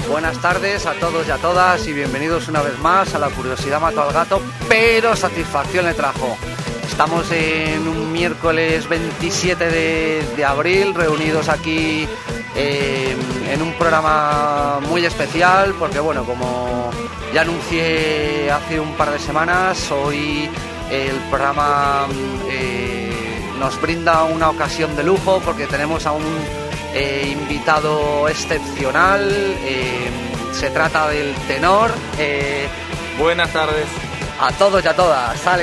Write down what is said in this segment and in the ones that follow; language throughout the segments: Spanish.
Buenas tardes a todos y a todas y bienvenidos una vez más a La Curiosidad Mató al Gato, pero satisfacción le trajo. Estamos en un miércoles 27 de abril, reunidos aquí en un programa muy especial, porque bueno, como ya anuncié hace un par de semanas, hoy el programa nos brinda una ocasión de lujo, porque tenemos a un invitado excepcional. Se trata del tenor. Buenas tardes a todos y a todas, sale.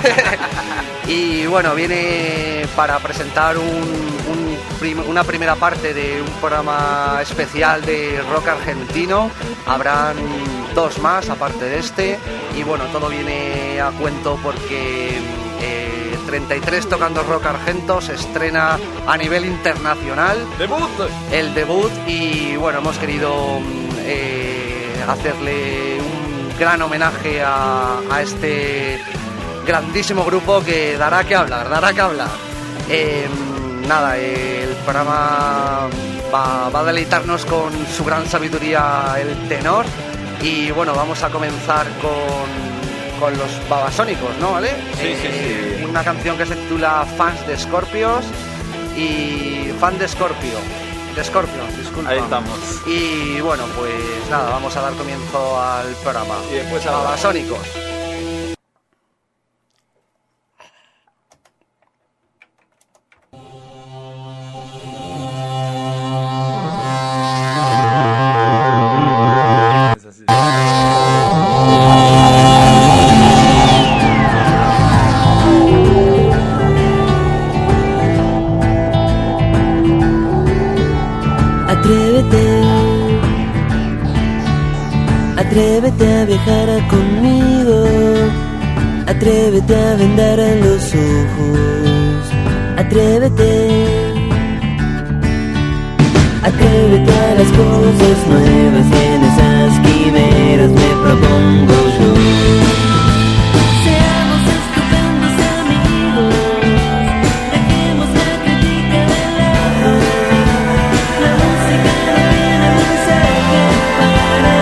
Y bueno, viene para presentar una primera parte de un programa especial de rock argentino. Habrán dos más aparte de este, y bueno, todo viene a cuento porque 33 Tocando Rock Argento se estrena a nivel internacional. ¡Debut! El debut, y bueno, hemos querido hacerle un gran homenaje a este grandísimo grupo que dará que hablar. Nada, el programa va a deleitarnos con su gran sabiduría el tenor, y bueno, vamos a comenzar con los Babasónicos, ¿no? ¿Vale? Sí. Una canción que se titula Fans de Scorpions y Fan de Scorpions, disculpa. Ahí estamos. Y bueno, pues nada, vamos a dar comienzo al programa. Y después a Babasónicos. Atrévete a viajar conmigo, atrévete a vendar los ojos, atrévete a las cosas nuevas, y en esas quimeras me propongo yo. Seamos estupendos amigos, dejemos la crítica de lado, la música no tiene mensaje para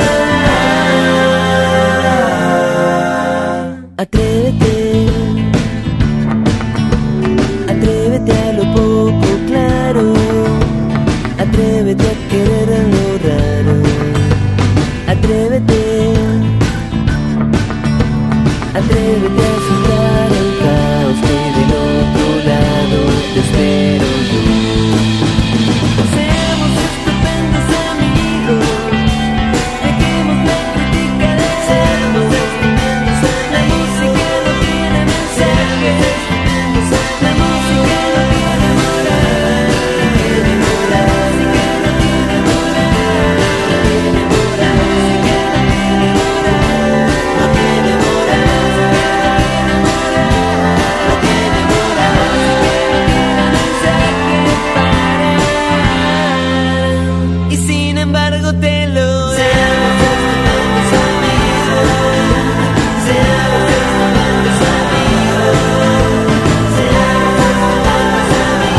atrévete a lo poco claro, atrévete a querer lo raro, atrévete a asustar el caos que del otro lado te espero yo. Seamos estupendos amigos, dejemos la crítica de lado. La música no tiene mensaje, la música no tiene moral, y sin embargo te lo seamos estupendos amigos, seamos estupendos amigos, seamos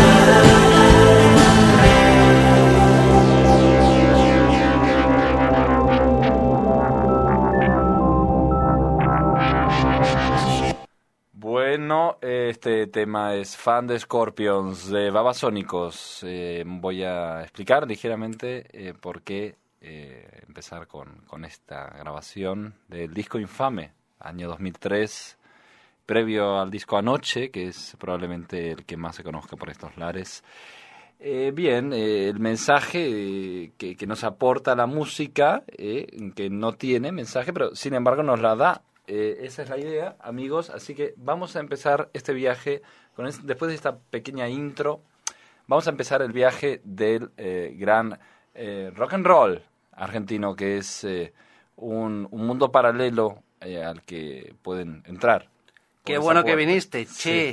Bueno, este tema es Fan de Scorpions, de Babasónicos. Voy a explicar ligeramente por qué empezar con esta grabación del disco Infame, año 2003, previo al disco Anoche, que es probablemente el que más se conozca por estos lares. El mensaje que nos aporta la música, que no tiene mensaje, pero sin embargo nos la da. Esa es la idea, amigos, así que vamos a empezar este viaje, después de esta pequeña intro, vamos a empezar el viaje del gran rock and roll argentino, que es un mundo paralelo al que pueden entrar. Qué bueno que viniste, che. Sí.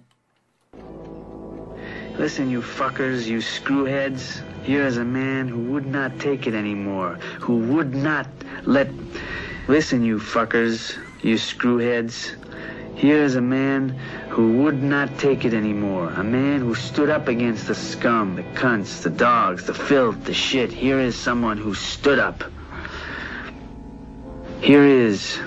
Listen, you fuckers, you screwheads. Here is a man who would not take it anymore. Who would not let... Listen, you fuckers, you screwheads. Here is a man who would not take it anymore. A man who stood up against the scum, the cunts, the dogs, the filth, the shit. Here is someone who stood up. Here is...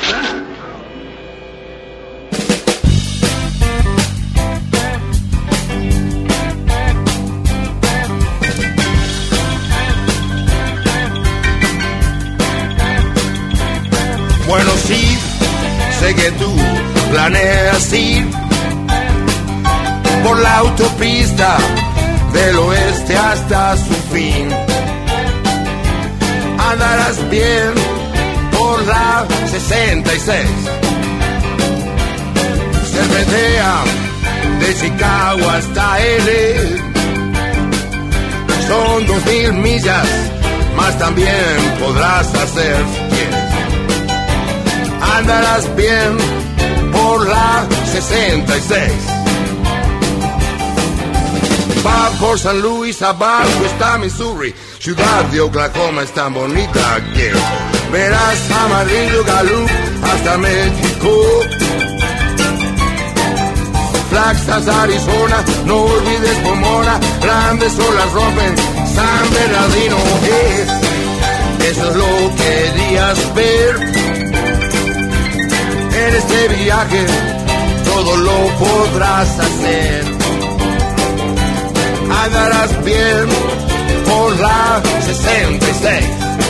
Bueno, sí, sé que tú planeas ir por la autopista del oeste hasta su fin. Andarás bien por la 66. Serpentea de Chicago hasta L. Son 2000 millas, más también podrás hacer si quieres. Andarás bien por la 66. Va por San Luis, abajo está Missouri. Ciudad de Oklahoma es tan bonita que verás Amarillo, Gallup hasta México. Flagstaff, Arizona, no olvides Pomona. Grandes olas rompen San Bernardino. Eso es lo que querías ver. En este viaje todo lo podrás hacer. Andarás bien por la 66.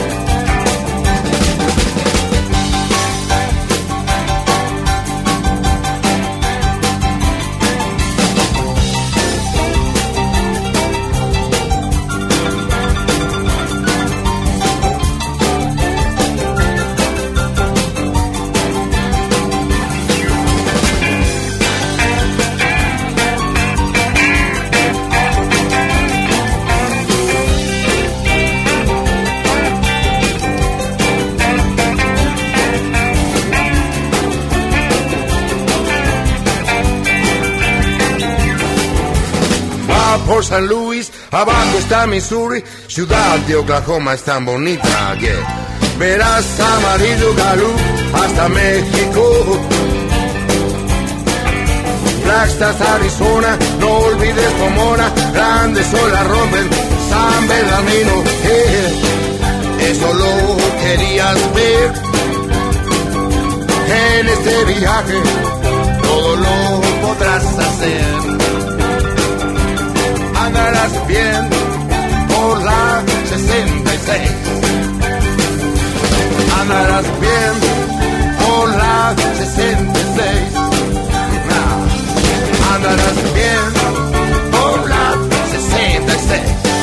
Por San Luis, abajo está Missouri, ciudad de Oklahoma es tan bonita que verás Amarillo, Gallup hasta México. Flagstaff, Arizona, no olvides Pomona, grandes olas rompen San Bernardino. Eso lo querías ver. En este viaje todo lo podrás hacer. Andarás bien por la 66. Andarás bien por la 66. Andarás bien por la 66.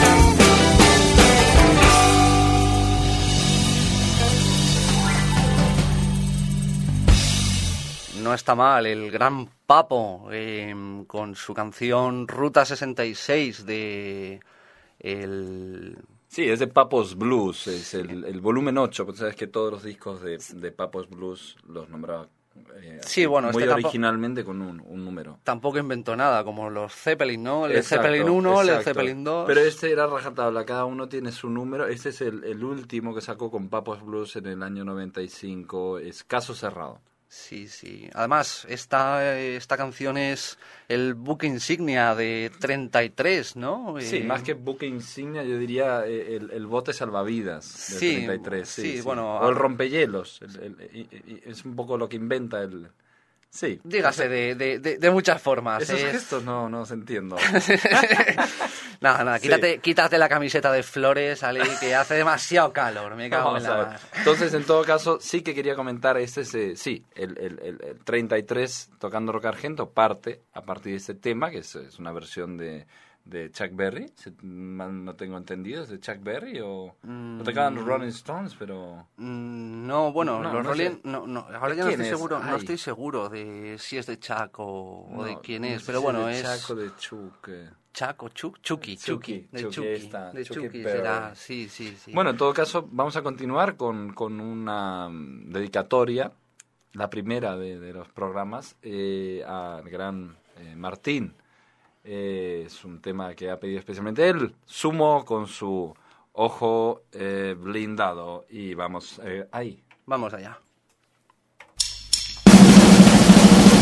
No está mal, el gran Papo, con su canción Ruta 66 de... Sí, es de Papo's Blues, es el volumen 8, porque sabes que todos los discos de Papo's Blues los nombraba sí, bueno, muy originalmente con un número. Tampoco inventó nada, como los Zeppelin, ¿no? El Zeppelin 1, el Zeppelin 2... Pero este era rajatabla, cada uno tiene su número. Este es el último que sacó con Papo's Blues en el año 95, es Caso Cerrado. Sí, sí. Además, esta canción es el buque insignia de 33, ¿no? Sí, más que buque insignia, yo diría el bote salvavidas de 33. Sí, bueno. O el rompehielos. Es un poco lo que inventa el... Sí. Dígase de muchas formas. Esos gestos no se entiendo. Nada, quítate la camiseta de flores, Ali, que hace demasiado calor, me cago en la mar. Entonces, en todo caso, sí que quería comentar, el 33 tocando rock argento parte a partir de este tema, que es una versión de Chuck Berry, no tengo entendido, ¿es de Chuck Berry o lo tocaban los Rolling Stones, pero... No, bueno, los Rolling... Ahora ya no estoy seguro, Ay. No estoy seguro de si es de Chuck o de quién es, sé pero si bueno, de es... Chuck o de Chuck. Chuck o Chucky. De Chucky será, sí. Bueno, en todo caso, vamos a continuar con una dedicatoria, la primera de los programas, al gran Martín. Es un tema que ha pedido especialmente él, Sumo con su Ojo Blindado. Y vamos ahí. Vamos allá.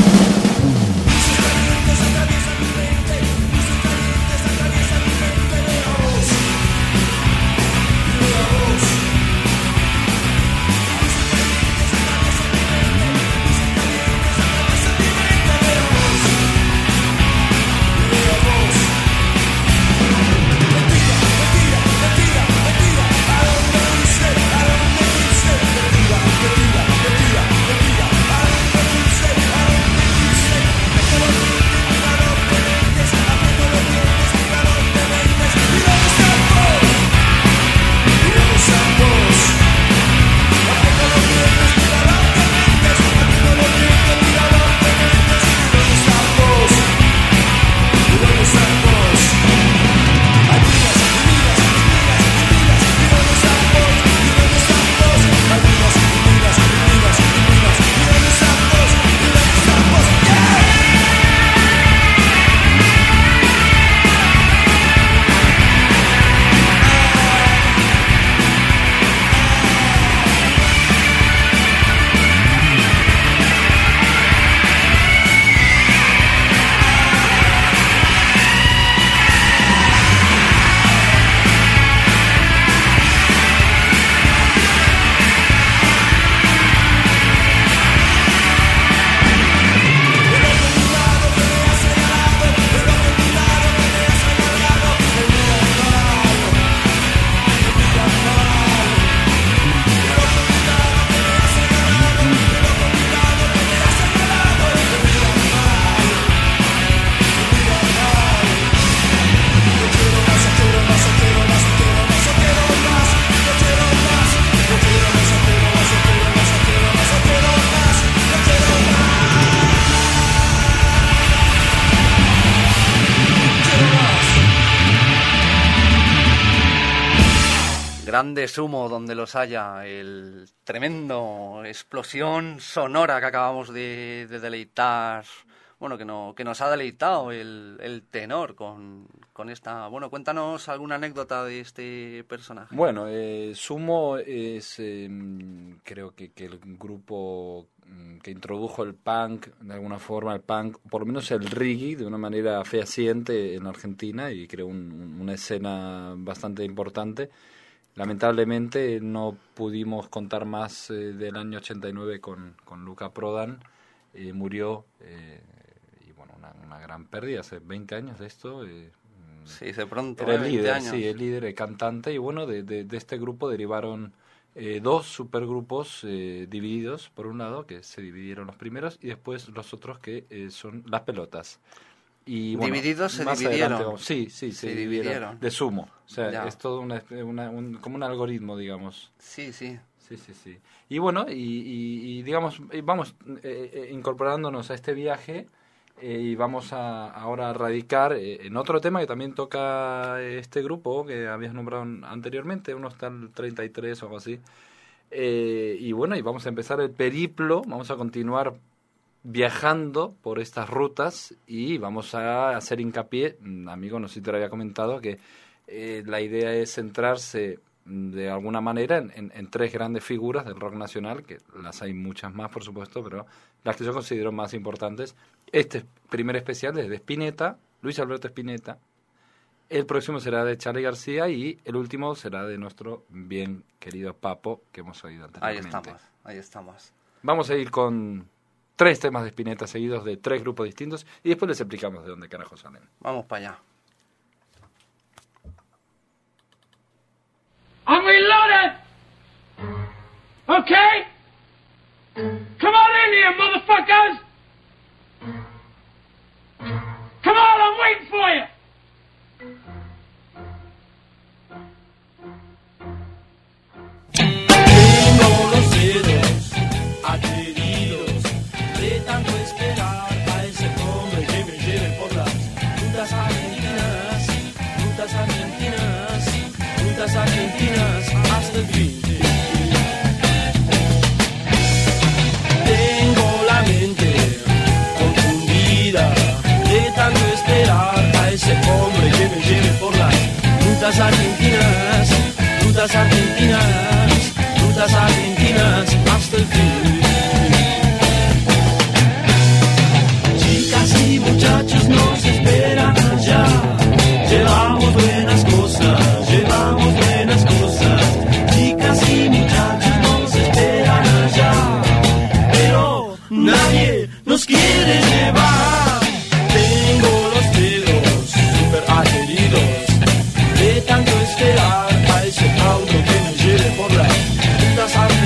grandes humo donde los haya, el tremendo explosión sonora que acabamos de deleitar, bueno, que nos ha deleitado el tenor con esta... Bueno, cuéntanos alguna anécdota de este personaje. Bueno, Sumo es, creo que el grupo que introdujo el punk, de alguna forma el punk, por lo menos el reggae, de una manera fehaciente en Argentina, y creó una escena bastante importante. Lamentablemente no pudimos contar más del año 89 con Luca Prodan, murió, y bueno, una gran pérdida, hace 20 años de esto. Sí, de pronto, era el 20 líder, años. sí, el líder, el cantante, y bueno, de este grupo derivaron dos supergrupos divididos, por un lado, que se dividieron los primeros, y después los otros que son las pelotas. Y, bueno, ¿Divididos se más dividieron? adelante, sí, se dividieron. De Sumo. O sea, Ya. es todo como un algoritmo, digamos. Sí. Sí. Y bueno, y digamos, vamos incorporándonos a este viaje, y vamos ahora a radicar en otro tema que también toca este grupo que habías nombrado anteriormente, uno está en el 33 o algo así. Y bueno, y vamos a empezar el periplo, vamos a continuar viajando por estas rutas y vamos a hacer hincapié, amigo, no sé si te lo había comentado, que la idea es centrarse de alguna manera en tres grandes figuras del rock nacional, que las hay muchas más, por supuesto, pero las que yo considero más importantes. Este primer especial es de Spinetta, Luis Alberto Spinetta. El próximo será de Charly García y el último será de nuestro bien querido Papo, que hemos oído anteriormente. Ahí estamos. Vamos a ir con 3 temas de Spinetta seguidos de 3 grupos distintos y después les explicamos de dónde carajo salen. Vamos para allá. I'm reloaded! Okay? Come on in here, motherfuckers! Come on, I'm waiting for you! Tengo los dedos adheridos de tanto esperar a ese hombre que me lleve por las rutas argentinas, rutas argentinas, rutas argentinas hasta el fin. Tengo la mente confundida de tanto esperar a ese hombre que me lleve por las rutas argentinas, rutas argentinas, rutas argentinas hasta el fin. Chicas y muchachos nos esperan allá. Llevamos buenas cosas, llevamos buenas cosas. Chicas y muchachos nos esperan allá, pero nadie nos quiere llevar. Tengo los dedos super adheridos de tanto esperar a ese auto que me lleve por las rutas argentinas.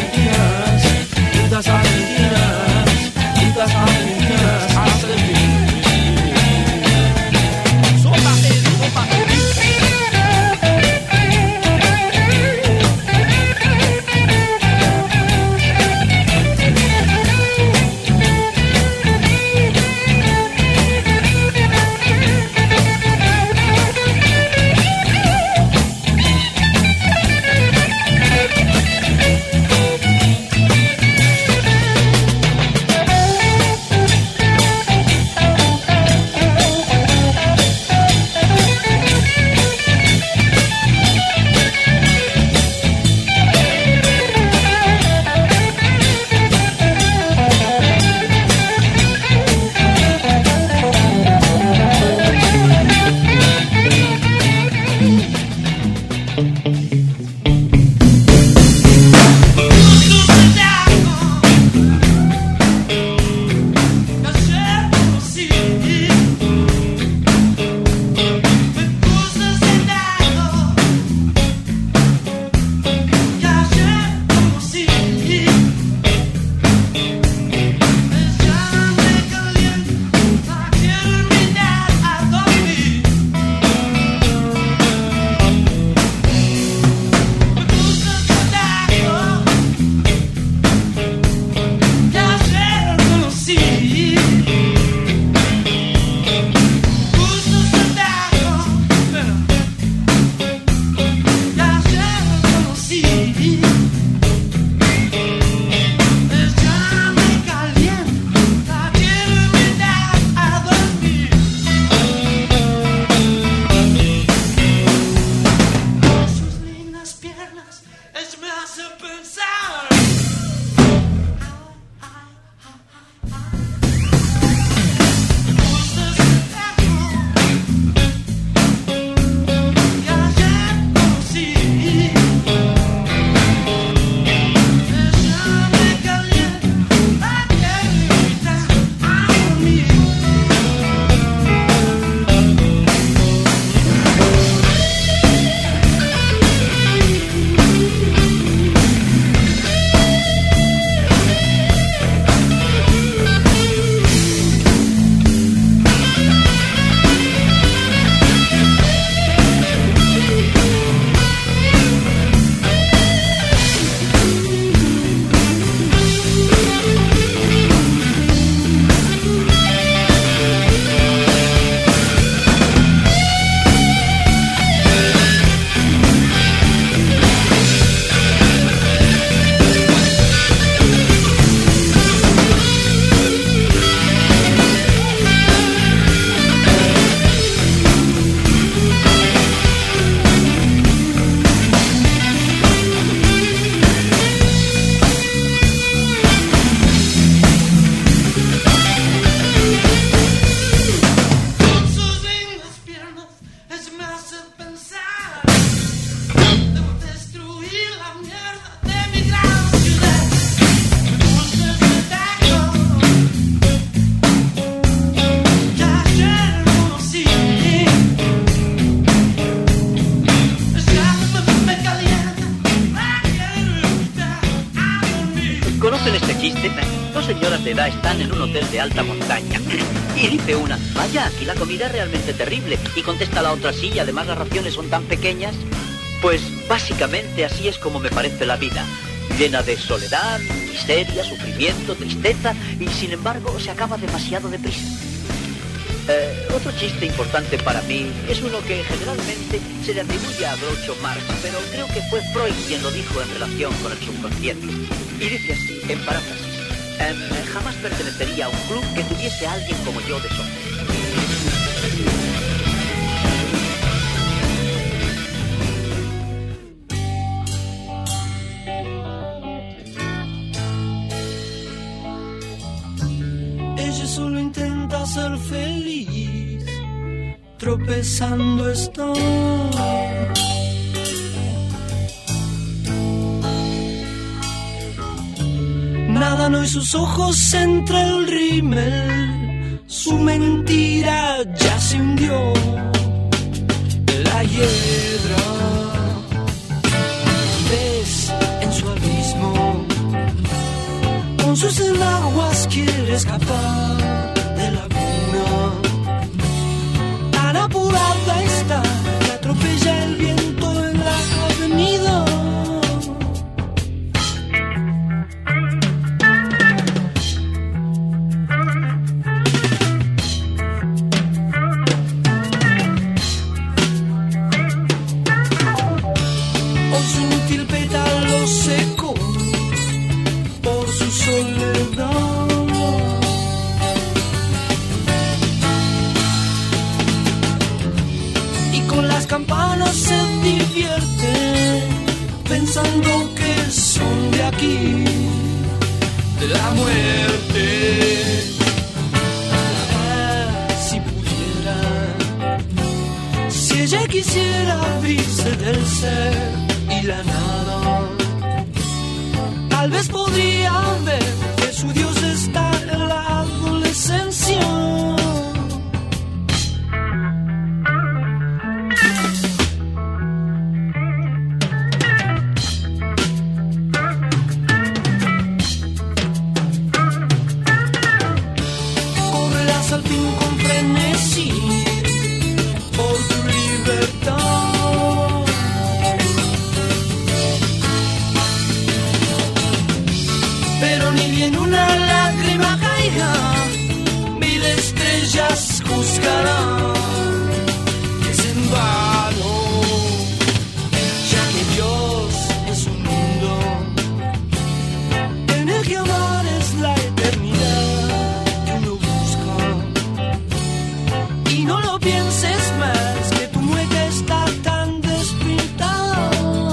¿Conocen este chiste? Dos señoras de edad están en un hotel de alta montaña. Y dice una, vaya, aquí la comida es realmente terrible. Y contesta la otra, sí, y además las raciones son tan pequeñas. Pues básicamente así es como me parece la vida. Llena de soledad, miseria, sufrimiento, tristeza, y sin embargo se acaba demasiado deprisa. Otro chiste importante para mí es uno que generalmente se le atribuye a Groucho Marx, pero creo que fue Freud quien lo dijo en relación con el subconsciente. Y dice así, en paráfrasis, jamás pertenecería a un club que tuviese a alguien como yo de socio. Ella solo intenta ser feliz, tropezando está. Nadan hoy sus ojos entre el rímel, su mentira ya se hundió. La hiedra ves en su abismo, con sus enaguas quiere escapar de la cuna. Tan apurada está que atropella el viento en la avenida. Hoy su inútil pétalo seco por su soledad. Y con las campanas se divierte, pensando que son de aquí, de la muerte. Si pudiera, si ella quisiera abrirse del ser y la nada, tal vez podría ver que su Dios está en la adolescencia. Correrás al fin con frenesí por tu libertad. Pero ni bien una lágrima caiga, mil estrellas juzgarán que es en vano, ya que Dios es un mundo en el que amar es la eternidad que uno busca. Y no lo pienses más, que tu mueca está tan despintada.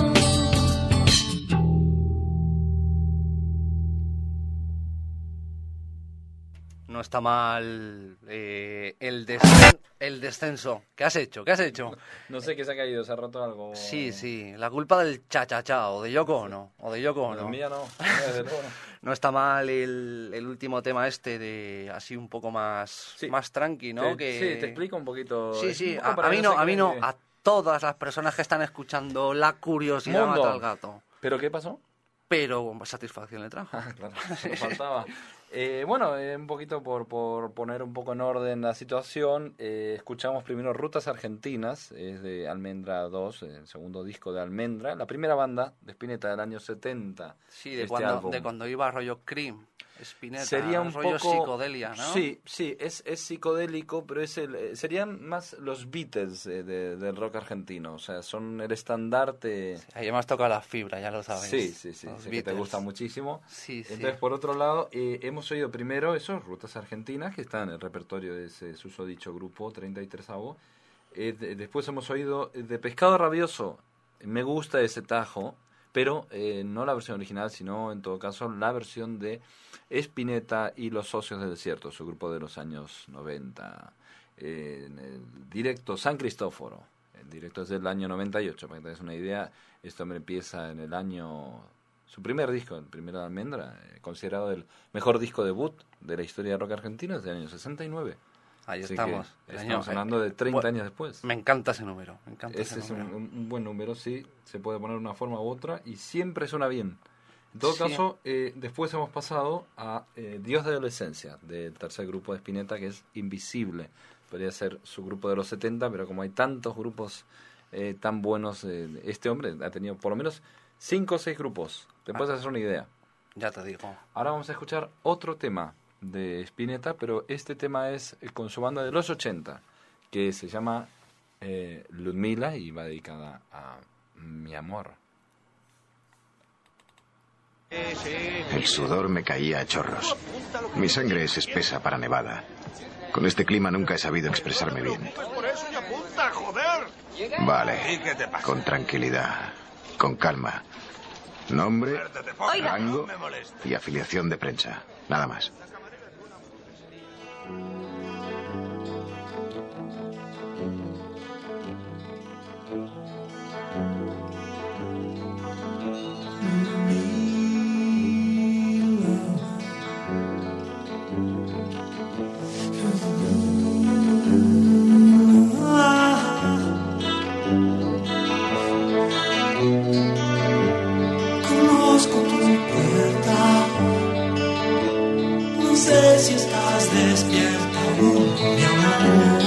No está mal el descenso. ¿Qué has hecho? ¿Qué has hecho? No sé qué se ha caído, se ha roto algo. Sí, sí, la culpa del cha-cha-cha, o de Yoko Ono, La mía no, desde luego no. No está mal el último tema este de así un poco más, Sí. más tranqui, ¿no? Sí, te explico un poquito. Sí, Es sí, un poco a para mí que no, se a mí no, queden- a todas las personas que están escuchando La Curiosidad Mundo. Mata al Gato. ¿Pero qué pasó? Pero satisfacción le trajo. Claro, nos faltaba. Bueno, un poquito por poner un poco en orden la situación, escuchamos primero Rutas Argentinas, es de Almendra 2, el segundo disco de Almendra, la primera banda de Spinetta del año 70. Sí, de este álbum. cuando iba rollo Cream, Spinetta, Sería un rollo poco psicodelia, ¿no? Sí, es psicodélico, pero serían más los Beatles del rock argentino, o sea, son el estandarte. Ahí me has tocado la fibra, ya lo sabes. Sí, Los sé que te Beatles. gusta muchísimo. Sí, sí. Entonces, por otro lado, hemos oído primero esos Rutas Argentinas, que están en el repertorio de ese susodicho grupo 33avo. Después hemos oído de Pescado Rabioso, me gusta ese tajo, pero no la versión original, sino en todo caso la versión de Spinetta y los Socios del Desierto, su grupo de los años 90. En el directo San Cristóforo, el directo es del año 98, para que te des una idea. Este hombre empieza en el año... Su primer disco, el primero de Almendra, considerado el mejor disco debut de la historia del rock argentino, es del año 69. Ahí Así estamos. que estamos hablando de 30 años después. Me encanta ese número. Ese es un buen número, sí. Se puede poner de una forma u otra y siempre suena bien. En todo Sí. caso, después hemos pasado a Dios de Adolescencia, del tercer grupo de Spinetta, que es Invisible. Podría ser su grupo de los 70, pero como hay tantos grupos tan buenos, este hombre ha tenido por lo menos 5 o 6 grupos. Te puedes hacer una idea. Ya te digo. Ahora vamos a escuchar otro tema de Spinetta, pero este tema es con su banda de los 80, que se llama Ludmila y va dedicada a mi amor. El sudor me caía a chorros. Mi sangre es espesa para Nevada. Con este clima nunca he sabido expresarme bien. Por eso ya apunta, joder. Vale, ¿Y qué te pasa? con tranquilidad, con calma. Nombre, rango y afiliación de prensa. Nada más. Conozco tu puerta. No sé si estás despierta aún, mi amor.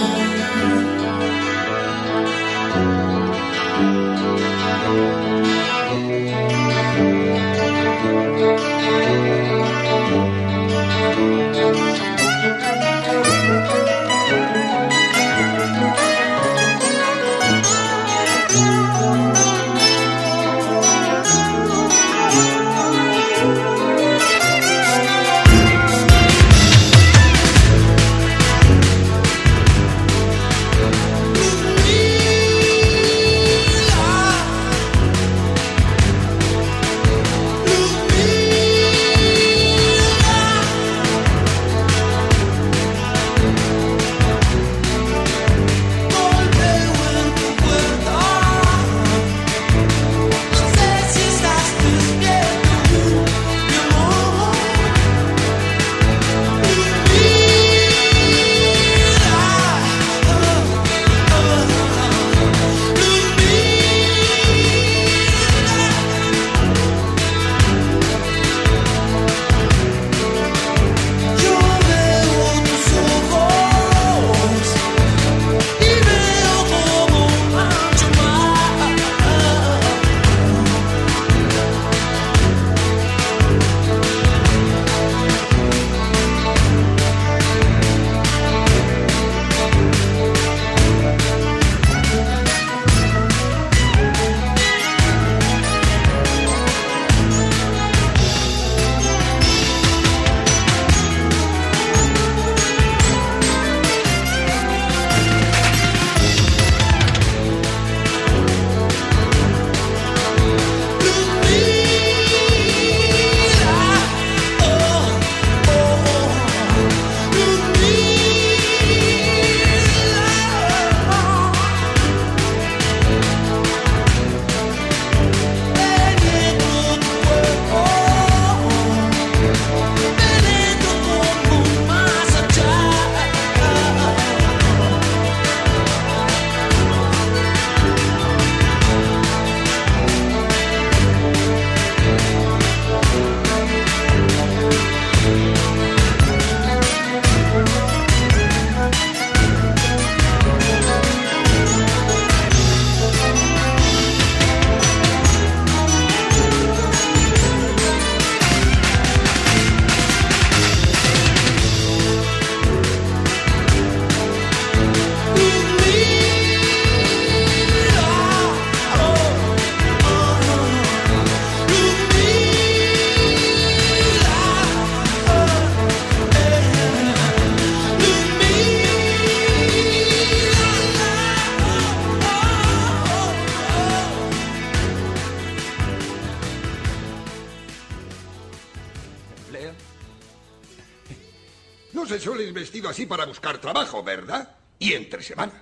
No se suele ir vestido así para buscar trabajo, ¿verdad? Y entre semana.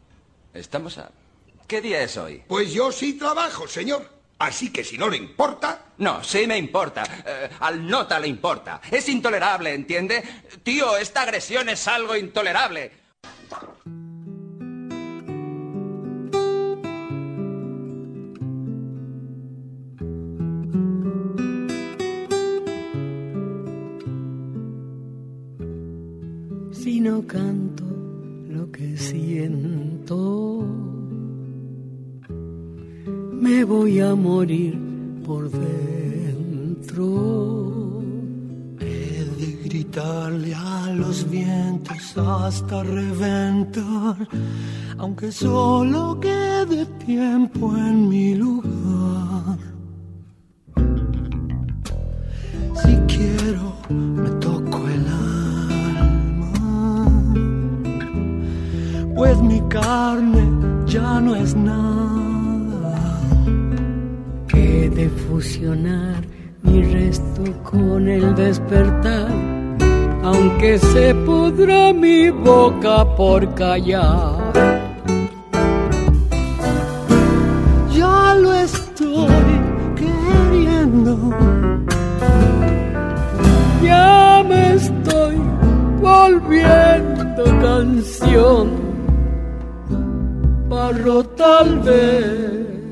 Estamos a... ¿Qué día es hoy? Pues yo sí trabajo, señor. Así que si no le importa... No, sí me importa. Al nota le importa. Es intolerable, ¿entiende? Tío, esta agresión es algo intolerable. no canto lo que siento. Me voy a morir por dentro. He de gritarle a los vientos hasta reventar, aunque solo quede tiempo en mi lugar. Si quiero, me toco el alma, pues mi carne ya no es nada. He de fusionar mi resto con el despertar, aunque se pudra mi boca por callar. Ya lo estoy queriendo, ya me estoy volviendo canción, barro tal vez.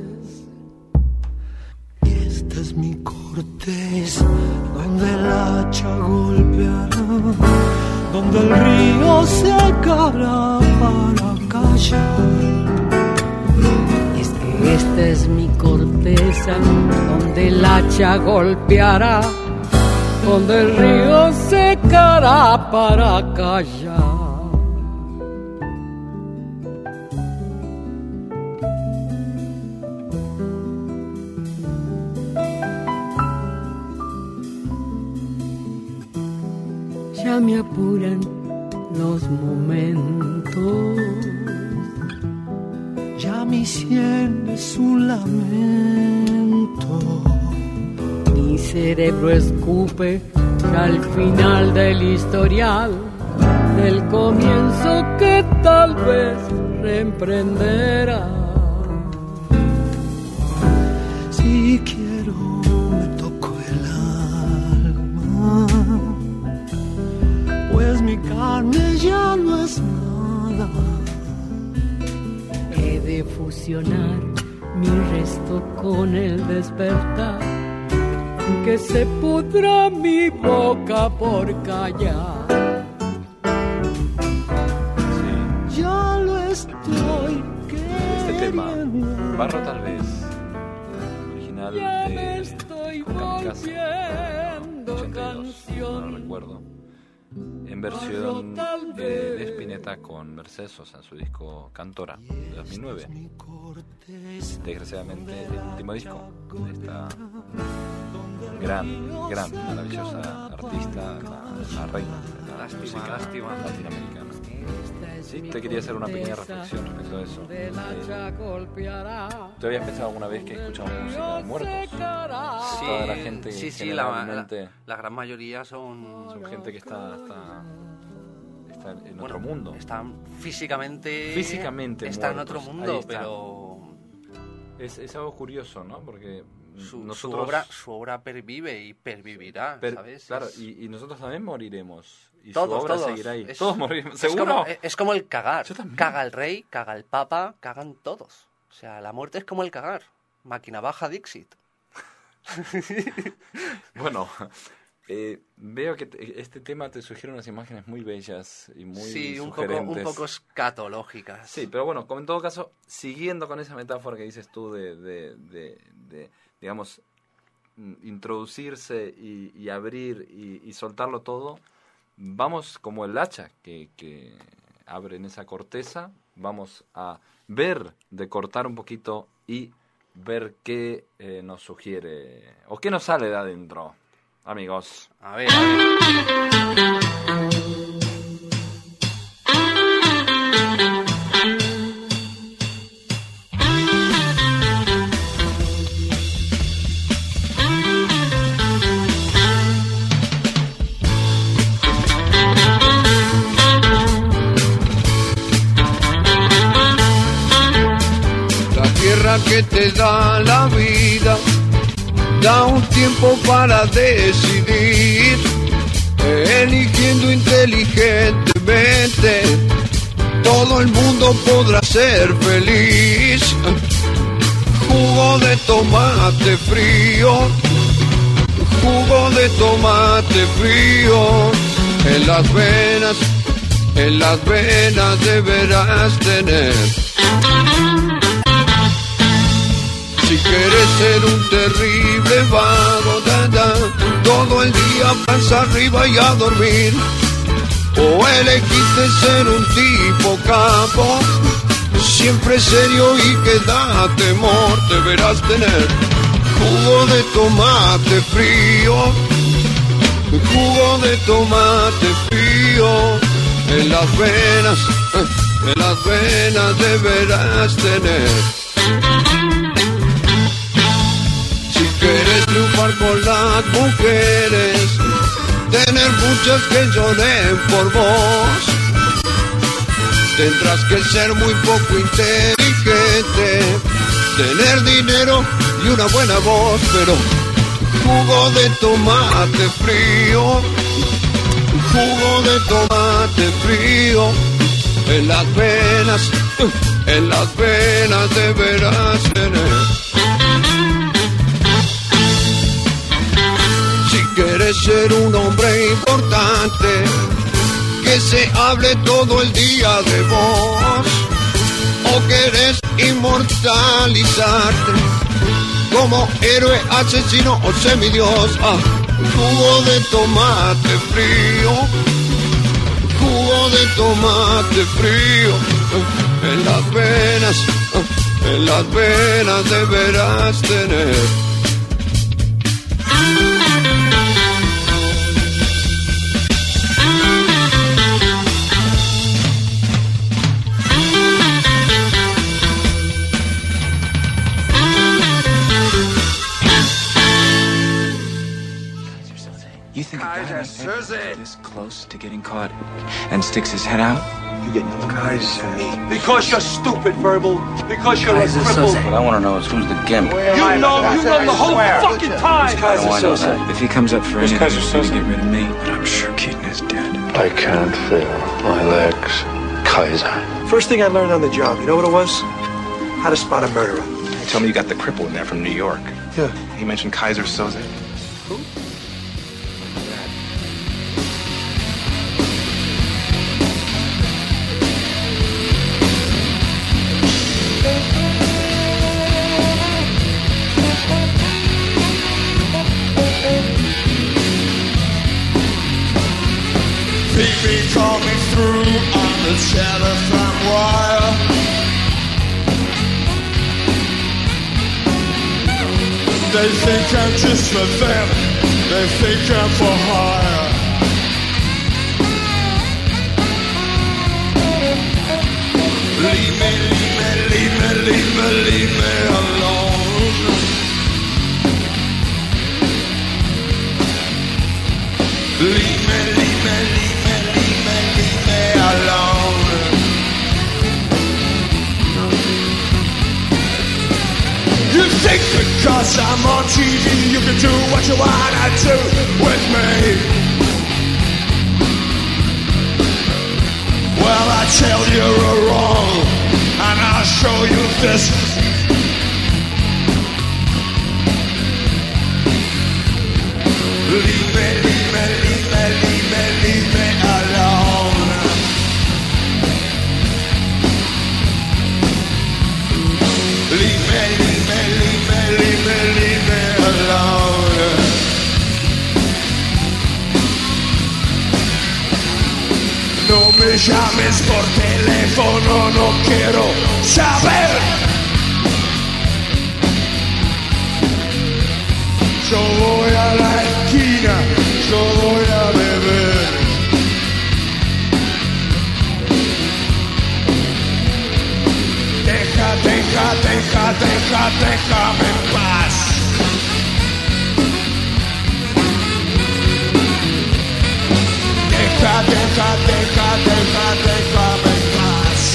Mi cortés, donde el hacha golpeará, donde el río secará para callar. Es que esta es mi corteza, donde el hacha golpeará, donde el río secará para callar. Ya me apuran los momentos, ya mi sien es un lamento. Mi cerebro escupe al final del historial, del comienzo que tal vez reemprenderá. Si quiero, me toco el alma, pues mi carne ya no es nada. He de fusionar mi resto con el despertar, que se pudra mi boca por callar. Sí. Ya lo estoy queriendo. Este tema, Barro tal vez, original ya de me estoy volviendo 82, no recuerdo. En versión de Spinetta con Mercedes en su disco Cantora de 2009. Desgraciadamente el último disco de esta gran, maravillosa artista, la reina de la música latinoamericana. Sí, te quería hacer una pequeña reflexión respecto a eso. ¿Tú habías pensado alguna vez que escuchamos música de muertos? Sí, toda la gente sí, la gran mayoría son gente que está en otro mundo. Están físicamente muertos. están en otro mundo, pero es algo curioso, ¿no? Porque su obra pervive y pervivirá, ¿sabes? Claro, y nosotros también moriremos. Y todos, su obra todos. seguirá ahí. Todos moriremos, ¿seguro? Es como el cagar. Caga el rey, caga el papa, cagan todos. O sea, la muerte es como el cagar. Máquina baja, Dixit. Bueno, veo que este tema te sugiere unas imágenes muy bellas y muy sugerentes. un poco escatológicas. Sí, pero bueno, como en todo caso, siguiendo con esa metáfora que dices tú de digamos, introducirse y abrir y soltarlo todo, vamos como el hacha que abre en esa corteza, vamos a ver de cortar un poquito y ver qué nos sugiere o qué nos sale de adentro, amigos. A ver. Que te da la vida, da un tiempo para decidir, eligiendo inteligentemente, todo el mundo podrá ser feliz. Jugo de tomate frío, jugo de tomate frío, en las venas en las venas deberás tener. Si quieres ser un terrible vago, todo el día vas arriba y a dormir, o elegiste ser un tipo capo, siempre serio y que da temor, deberás tener jugo de tomate frío, jugo de tomate frío, en las venas deberás tener. Si quieres triunfar con las mujeres, tener muchas que lloren por vos, tendrás que ser muy poco inteligente, tener dinero y una buena voz, pero jugo de tomate frío, jugo de tomate frío, en las venas deberás tener. Si quieres ser un hombre importante, que se hable todo el día de vos, o querés inmortalizarte como héroe, asesino o semidios, jugo de tomate frío, jugo de tomate frío, en las venas deberás tener. You think a guy like that this close to getting caught and sticks his head out? You get no Kaiser. Because you're stupid, Verbal. Because you're a cripple. What I want to know is who's the gimp. You know the whole fucking time. If he comes up for anything, he's going to get rid of me. But I'm sure Keaton is dead. I can't feel my legs, Kaiser. First thing I learned on the job, you know what it was? How to spot a murderer. You told me you got the cripple in there from New York. Yeah. He mentioned Kaiser Soze. Who? TV coming through on the telephone wire. They think I'm just for them. They think I'm for hire. Leave me, leave me, leave me, leave me, leave me alone. Leave me, leave me, leave me, leave me, leave me alone. You think because I'm on TV you can do what you wanna do with me? Well, I tell you you're wrong, and I'll show you this. Leave me, leave me, leave me, leave me, leave me alone. Leave me, leave me, leave me, leave me, leave me alone. No me llames por teléfono, no quiero saber. Yo voy a la esquina, yo voy a beber. Déjame en paz. Déjame en paz.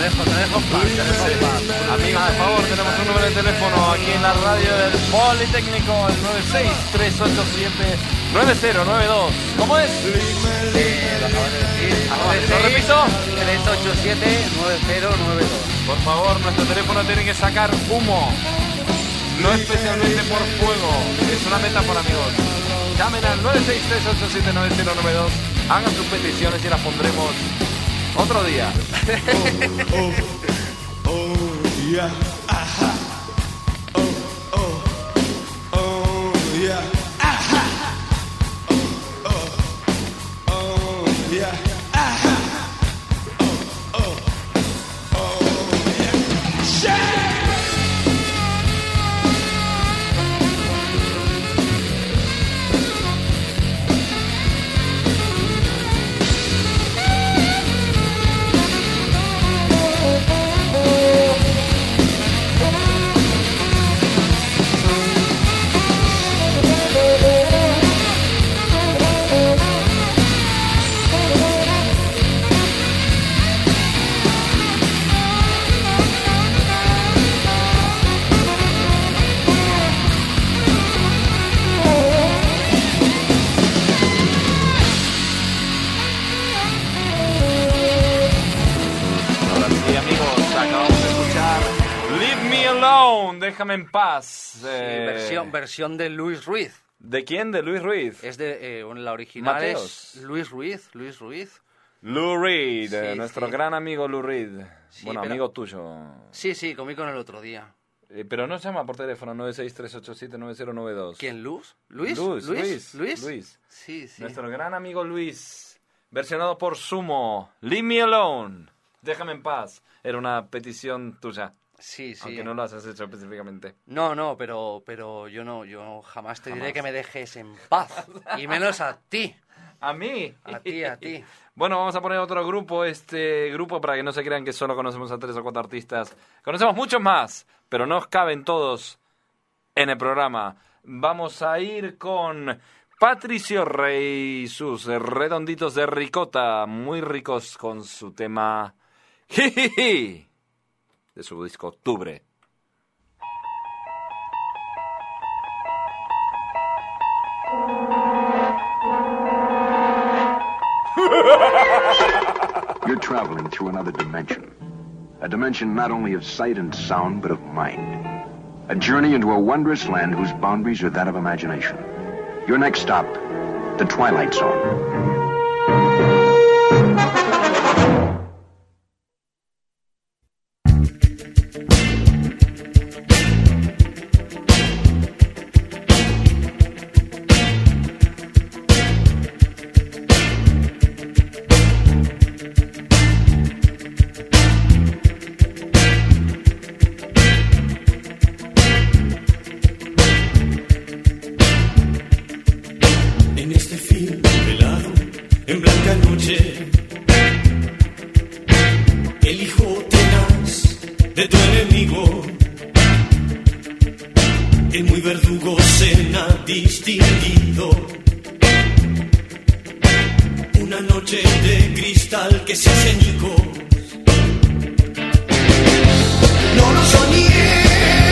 dejo en paz. Amigos, por favor, tenemos un número de teléfono aquí en la radio del Politécnico, el 96387-9092. ¿Cómo es? Lo acabas de decir. ¿Lo repito? 387-9092. Por favor, nuestro teléfono tiene que sacar humo. No especialmente por fuego. Es una metáfora, amigos. Llamen al 963879092. Hagan sus peticiones y las pondremos otro día. Yeah. Aha. Yeah. Aha. Yeah. Aha. Yeah. Shake. Déjame en paz. Versión de Luis Ruiz. ¿De quién? ¿De Luis Ruiz? Es de la original. Mateos. Es Luis Ruiz. Lou Reed, Sí, nuestro sí. gran amigo Lou Reed. Sí, bueno, pero- amigo tuyo. Sí, comí con él el otro día. Pero no llama por teléfono 963879092. ¿Quién? ¿Luz? ¿Luis? Luis. Sí. Nuestro gran amigo Luis. Versionado por Sumo. Leave me alone. Déjame en paz. Era una petición tuya. Sí. Aunque no lo has hecho específicamente. No, pero yo jamás te diré que me dejes en paz. Y menos a ti. ¿A mí? A ti. Bueno, vamos a poner otro grupo, para que no se crean que solo conocemos a 3 o 4 artistas. Conocemos muchos más, pero no caben todos en el programa. Vamos a ir con Patricio Rey y sus redonditos de ricota, muy ricos con su tema Jijiji, de su disco Octubre. You're traveling through another dimension. A dimension not only of sight and sound, but of mind. A journey into a wondrous land whose boundaries are that of imagination. Your next stop, the Twilight Zone. En este film velado, en blanca noche, el hijo tenaz de tu enemigo, el muy verdugo cena distinguido. Una noche de cristal que se hace añicos. No lo soñé.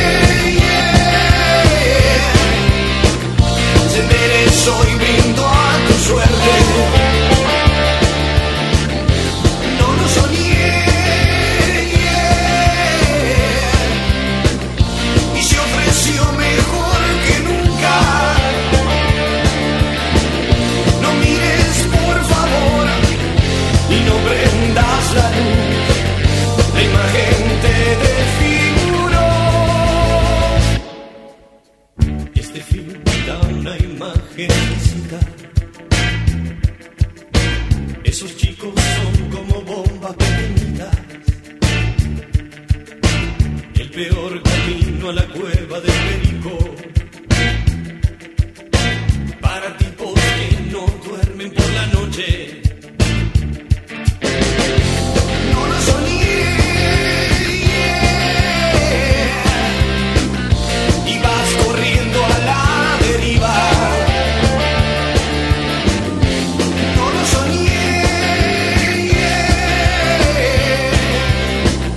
Se enderezó y brindo a tu suerte. No lo soñé. Y se ofreció mejor que nunca. No mires por favor y no prendas la luz. La imagen te desfiguró. Este film da una imagen exquisita. Esos chicos son como bombas pequeñitas. El peor camino a la cueva del perico. Para tipos que no duermen por la noche. No lo soñé. Y vas corriendo a la deriva. No lo soñé.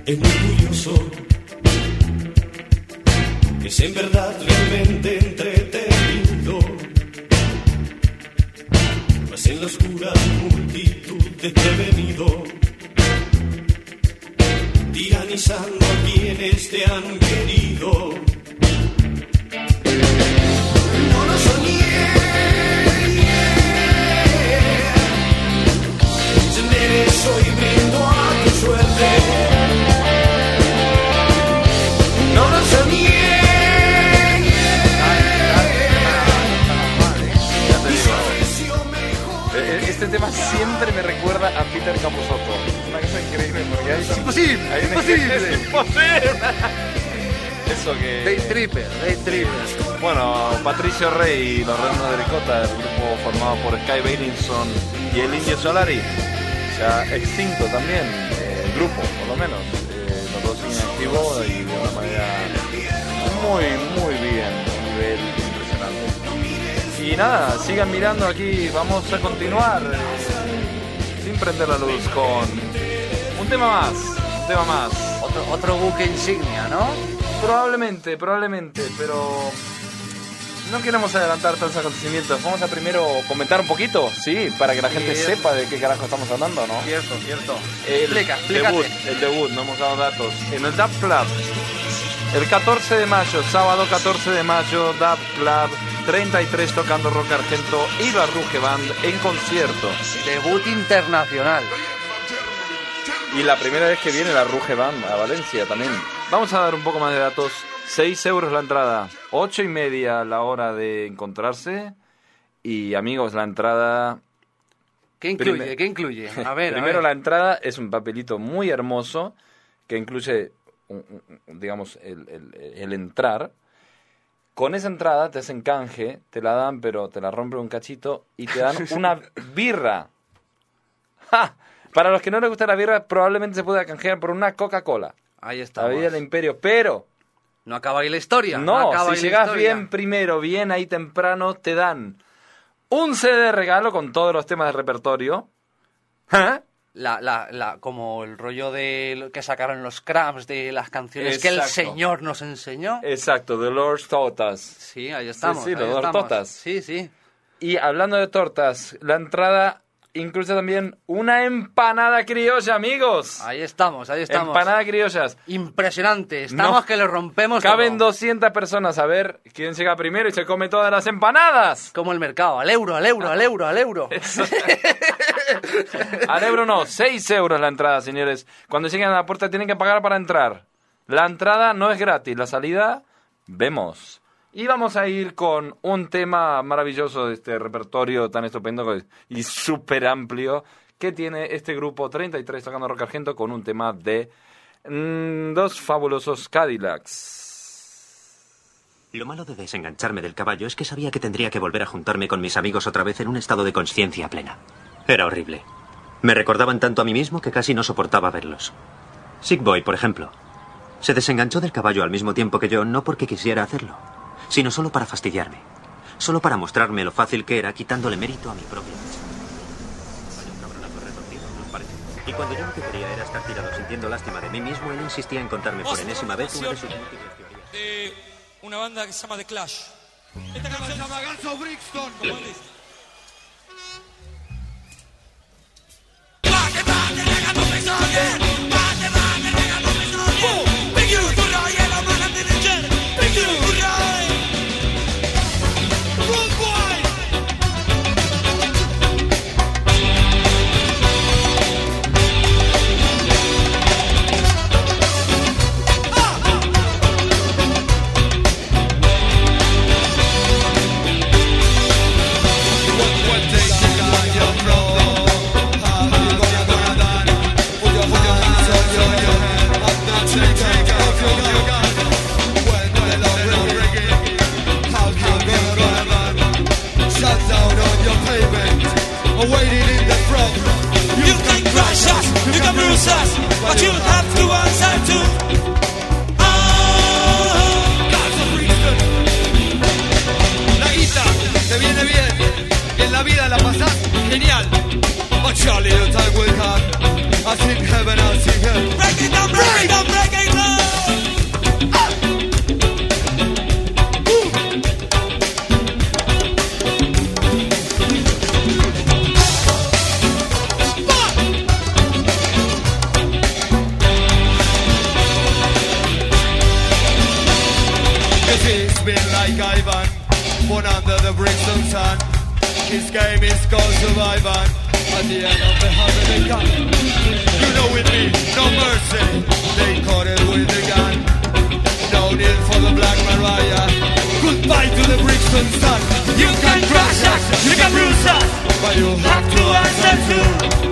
es muy curioso, es en verdad realmente entretenido, mas en la oscura multitud desprevenido, tiranizando a quienes te han querido. No lo soñé, eres hoy brindo a tu suerte. No lo soñé. Este tema siempre me recuerda a Peter Capusotto. Una cosa increíble porque hay... ¡Es imposible! ¡Es imposible! Eso que... Day Tripper. Bueno, Patricio Rey y los Reinos de Ricota, el grupo formado por Sky Bailinson y el Indio Solari, ya extinto también, el grupo, por lo menos. Los dos siguen activos y de una manera muy bien, a un nivel impresionante. Y nada, sigan mirando aquí, vamos a continuar sin prender la luz con un tema más. Otro buque insignia, ¿no? Probablemente, pero no queremos adelantar tantos acontecimientos. Vamos a primero comentar un poquito, sí, para que la gente sepa de qué carajo estamos hablando, ¿no? Cierto. El debut, no hemos dado datos. En el Dub Club, el 14 de mayo, sábado 14 de mayo, Dub Club 33 tocando rock argento y la Ruge Band en concierto. Debut internacional. Y la primera vez que viene la Ruge Band a Valencia también. Vamos a dar un poco más de datos. 6 euros la entrada, 8:30 la hora de encontrarse. Y amigos, la entrada... ¿Qué incluye? A ver, primero, la entrada es un papelito muy hermoso que incluye, digamos, el entrar. Con esa entrada te hacen canje, te la dan, pero te la rompen un cachito y te dan una birra. ¡Ja! Para los que no les gusta la birra, probablemente se pueda canjear por una Coca-Cola. Ahí está. La bebida del Imperio, pero... No acaba ahí la historia. No, si llegas bien primero, bien ahí temprano, te dan un CD de regalo con todos los temas de repertorio. ¿Eh? Como el rollo de lo que sacaron los Cramps, de las canciones que el Señor nos enseñó. Exacto, The Lord's Taught Us. Sí, ahí estamos. Sí, los Lord's Taught Us. Sí. Y hablando de tortas, la entrada incluye también una empanada criolla, amigos. Ahí estamos. Empanada criollas. Impresionante. Estamos que lo rompemos. Caben todo. 200 personas. A ver quién llega primero y se come todas las empanadas. Como el mercado. Al euro. Al euro no. 6 euros la entrada, señores. Cuando lleguen a la puerta tienen que pagar para entrar. La entrada no es gratis. La salida, vemos. Y vamos a ir con un tema maravilloso de este repertorio tan estupendo y súper amplio que tiene este grupo 33 tocando rock argento con un tema de dos fabulosos Cadillacs. Lo malo de desengancharme del caballo es que sabía que tendría que volver a juntarme con mis amigos otra vez en un estado de conciencia plena. Era horrible. Me recordaban tanto a mí mismo que casi no soportaba verlos. Sick Boy, por ejemplo, se desenganchó del caballo al mismo tiempo que yo, no porque quisiera hacerlo, sino solo para fastidiarme. Solo para mostrarme lo fácil que era, quitándole mérito a mi propia lucha. Vaya un cabronazo retorcido, ¿no os parece? Y cuando yo lo que quería era estar tirado sintiendo lástima de mí mismo, él insistía en contarme por enésima vez una de sus múltiples teorías. De una banda que se llama The Clash. Esta canción se llama Guns of Brixton. ¿Cómo dice? But you have to answer to Guns of Brixton. La guita te viene bien y en la vida la pasás genial. But surely your time will come. I think heaven, I see hell. Break it down, break it down. like Ivan, born under the Brixton sun. His game is called surviving. At the end of the hunt they come. You know with me, no mercy. They caught it with the gun. No need for the Black Mariah. Goodbye to the Brixton sun. You can crush us, you can bruise us, but you have to answer too.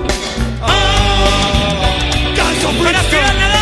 Guns of Brixton.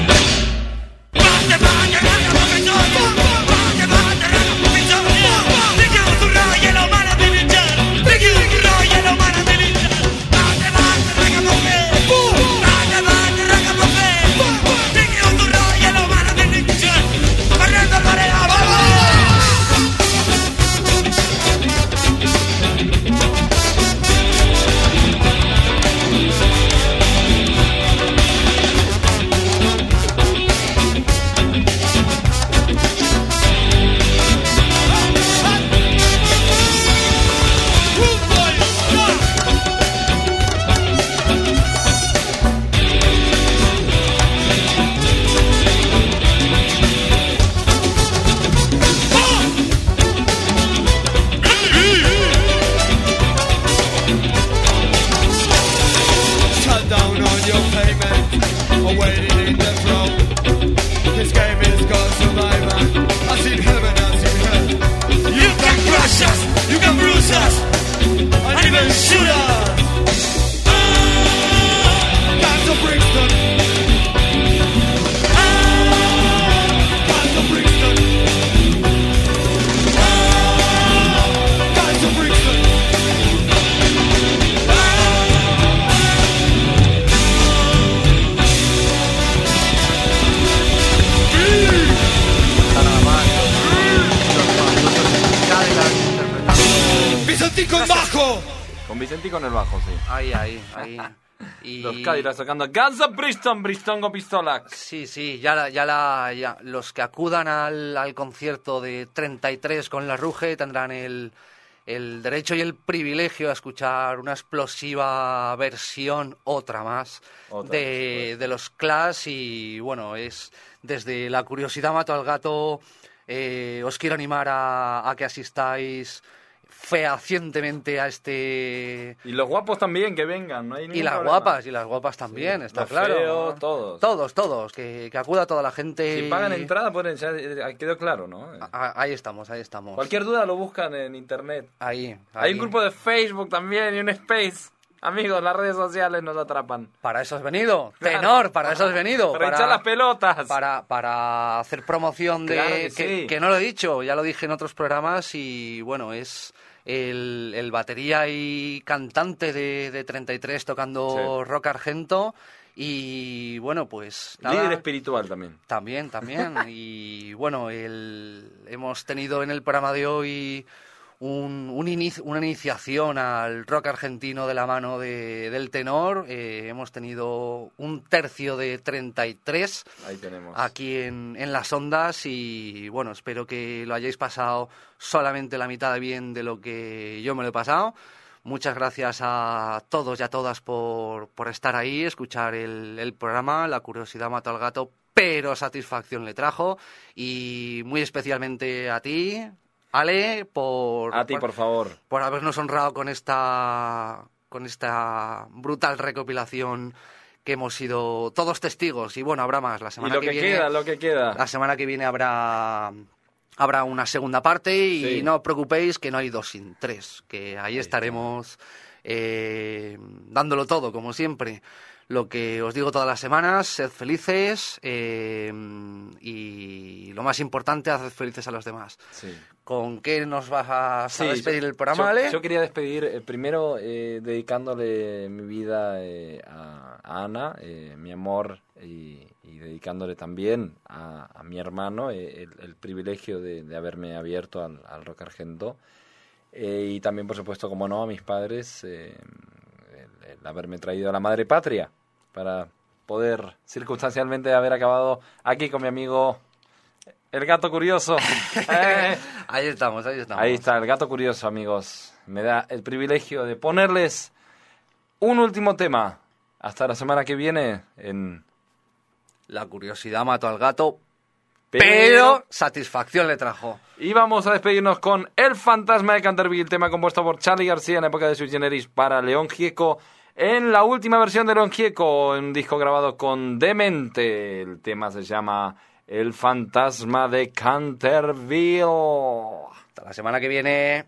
Con Vicentico en el bajo, sí. Ahí. Y... Los Cadillacs tocando Guns of Brixton, Bristongo Pistolac. Sí, ya los que acudan al concierto de 33 con la Ruge tendrán el derecho y el privilegio a escuchar una explosiva versión, otra más, de los Clash. Y bueno, es desde la curiosidad mato al gato. Os quiero animar a que asistáis fehacientemente a este... Y los guapos también, que vengan, no hay ningún problema. Y las guapas también, sí, está claro. Feos, todos, que acuda toda la gente. Si pagan entrada, ya quedó claro, ¿no? Ahí estamos. Cualquier duda lo buscan en internet. Ahí. Hay un grupo de Facebook también y un Space. Amigos, las redes sociales nos atrapan. Para eso has venido, tenor, para eso has venido. Para echar las pelotas. Para hacer promoción de... Claro que no lo he dicho, ya lo dije en otros programas y bueno, es... El batería y cantante de 33 tocando rock argento y bueno, pues nada. Líder espiritual también. También y bueno, hemos tenido en el programa de hoy una iniciación al rock argentino de la mano del tenor. Hemos tenido un tercio de 33 ahí tenemos. Aquí en las ondas y bueno, espero que lo hayáis pasado solamente la mitad de bien de lo que yo me lo he pasado. Muchas gracias a todos y a todas por estar ahí, escuchar el programa. La curiosidad mató al gato, pero satisfacción le trajo. Y muy especialmente a ti, Ale, por favor, por habernos honrado con esta brutal recopilación que hemos sido todos testigos. Y bueno, habrá más la semana que viene. Lo que queda. La semana que viene habrá una segunda parte y no os preocupéis que no hay 2 sin 3, que ahí estaremos dándolo todo, como siempre. Lo que os digo todas las semanas, sed felices y lo más importante, haced felices a los demás. Sí. ¿Con qué nos vas a despedir el programa, Ale? Yo quería despedir primero dedicándole mi vida a Ana, mi amor, y dedicándole también a mi hermano el privilegio de haberme abierto al rock argento. Y también, por supuesto, como no, a mis padres, el haberme traído a la madre patria para poder circunstancialmente haber acabado aquí con mi amigo el gato curioso. Ahí estamos. Ahí está, el gato curioso, amigos. Me da el privilegio de ponerles un último tema. Hasta la semana que viene en... La curiosidad mató al gato, pero satisfacción le trajo. Y vamos a despedirnos con El Fantasma de Canterville, tema compuesto por Charly García en la época de Sui Generis para León Gieco, en la última versión de León Gieco, un disco grabado con Demente. El tema se llama El Fantasma de Canterville. Hasta la semana que viene.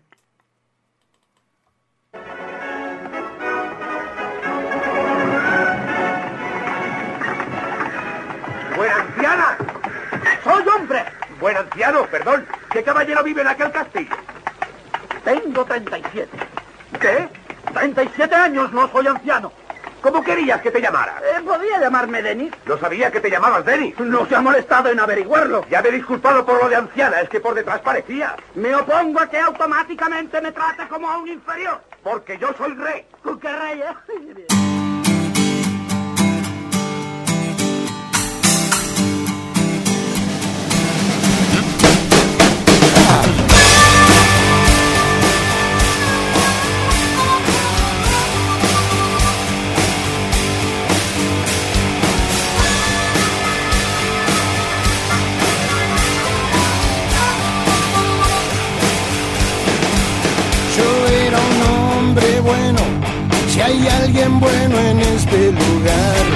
¡Buena anciana! ¡Soy hombre! Buen anciano, perdón. ¿Qué caballero vive en aquel castillo? Tengo 37. ¿Qué? 37 años, no soy anciano. ¿Cómo querías que te llamara? ¿Podría llamarme Denis? No sabía que te llamabas Denis. No se ha molestado en averiguarlo. Ya me he disculpado por lo de anciana, es que por detrás parecía. Me opongo a que automáticamente me trate como a un inferior. Porque yo soy rey. ¿Tú qué rey, Bueno, si hay alguien bueno en este lugar,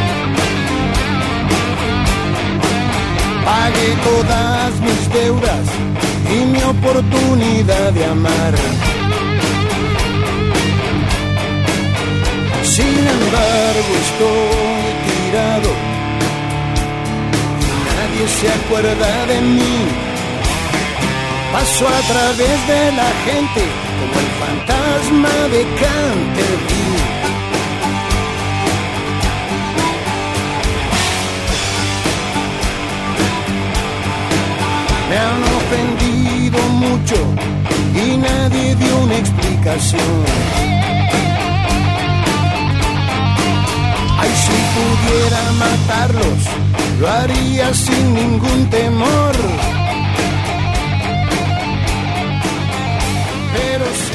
pagué todas mis deudas y mi oportunidad de amar. Sin embargo estoy tirado y nadie se acuerda de mí. Paso a través de la gente como el fantasma de Canterville. Me han ofendido mucho y nadie dio una explicación. Ay, si pudiera matarlos, lo haría sin ningún temor. Pero